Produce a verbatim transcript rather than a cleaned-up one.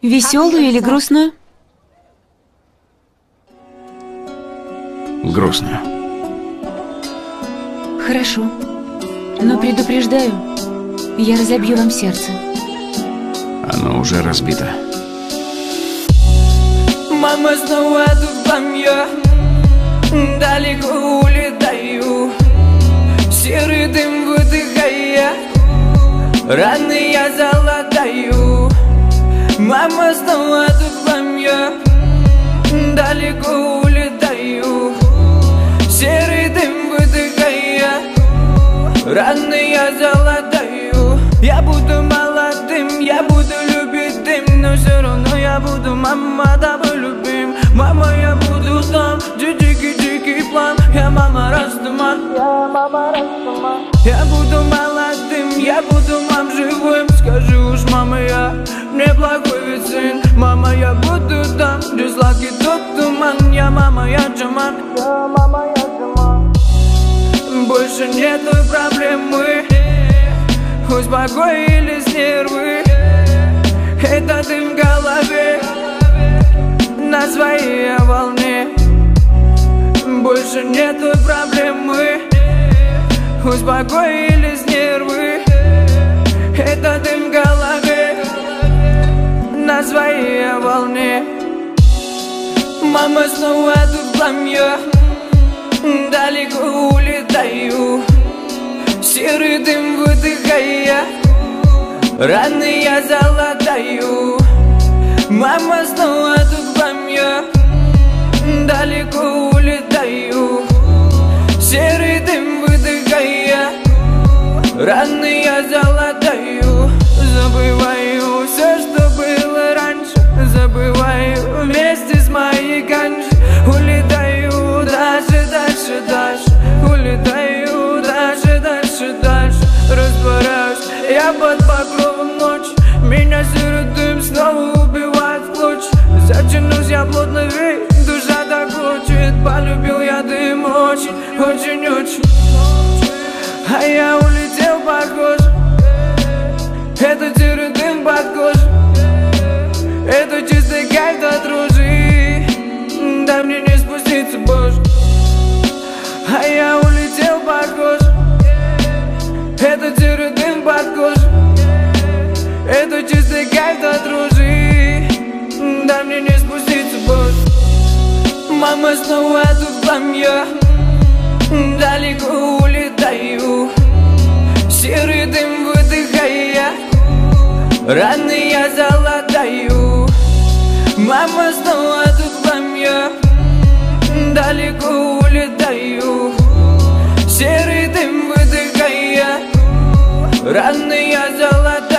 Веселую или грустную? Грустную. Хорошо. Но предупреждаю, я разобью вам сердце. Оно уже разбито. Мама, снова тут вам я далеко улетаю, серый дым выдыхая, раны я залатаю. Мама, снова тут вам я далеко улетаю, серый дым выдыхая, раны я залатаю. Я буду молодым, я буду любить дым, но все равно я буду, мама, тобой любим. Мама, я буду там, где дикий-дикий план. Я мама Растаман, я мама Растаман. Я буду молодым, я буду, мам, живым. Скажи уж, мама, я неплохой ведь сын. Мама, я буду там, где сладкий тот туман. Я мама, я Джаман, я мама, я Джаман. Больше нету проблемы, успокоились нервы. Это дым в голове, на своей волне. Больше нету проблемы, успокоились нервы. Это дым в голове, на своей волне. Мама, снова тут вам я далеко улетаю, серый дым выдыхая, раны я залатаю. Мама, снова тут вам я далеко улетаю, серый дым выдыхая, раны я залатаю. Забываю все, что было раньше, забываю вместе с моей ганжей. Улетаю дальше, дальше, дальше, улетаю дальше, дальше, дальше. Растворяюсь я под покровом ночи, меня серый дым снова убивает в клочья. Затянусь я плотно, ведь душа так хочет. Полюбил я дым очень, очень, очень. А я улетел, похоже. Это серый дым под кожей, это чистый кайф от ружей. Дай мне не спуститься, боже. А я улетел, похоже. Это серый дым под кожей, это чистый кайф от ружей. Дай мне не спуститься, боже. Мама, снова тут вам я далеко улетаю, серый дым выдыхая, раны я залатаю. Мама, снова тут вам я далеко улетаю, серый дым выдыхая, раны я залатаю.